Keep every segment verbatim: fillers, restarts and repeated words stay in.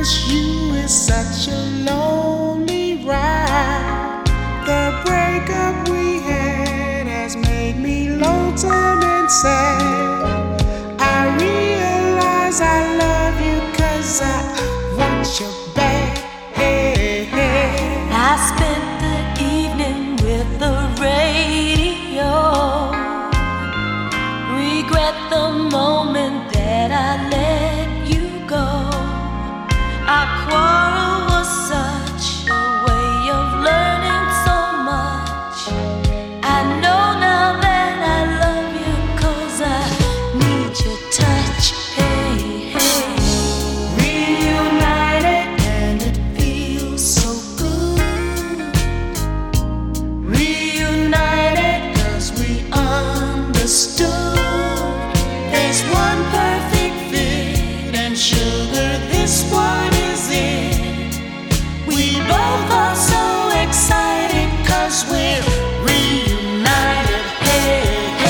you is such a lonely ride. The breakup we had has made me lonesome and sad. I realize I love you 'cause I want you back. Hey, hey. I spent the evening with the radio. Regret the moment that I let you go. Our quarrel was such a way of learning so much. I know now that I love you 'cause I need your touch. Hey, hey. Reunited and it feels so good. Reunited 'cause we understood. There's one perfect fit and sugar, this one is it. We both are so excited 'cause we're reunited. Hey,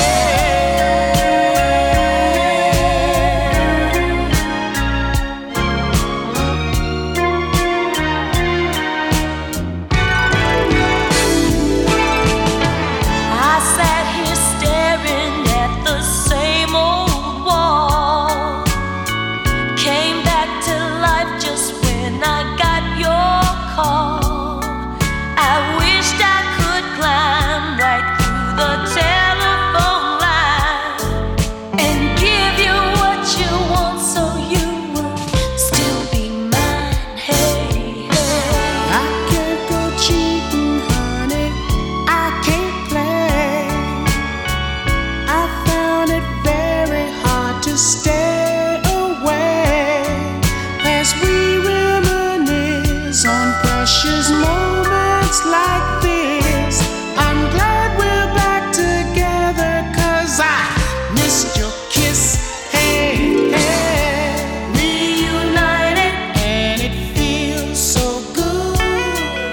I sat here staring at the same old wall. Came back to life just when I got your call. I wished I could climb right through the telephone line and give you what you want so you would still be mine. Hey, hey. I can't go cheating, honey. I can't play. I found it very hard to stay away as we reminisce on precious moments like this. I'm glad we're back together 'cause I missed your kiss. Hey, hey. Reunited and it feels so good.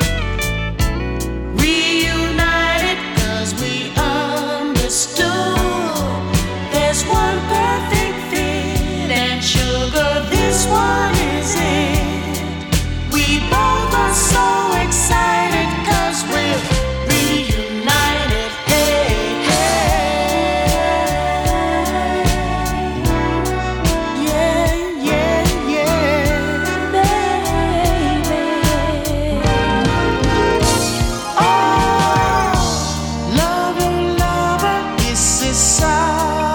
Reunited 'cause we understood. There's one perfect fit and sugar, this one is it. We both are so excited 'cause we're reunited. Hey, hey. Yeah, yeah, yeah. Baby. Oh, lover, lover, this is all.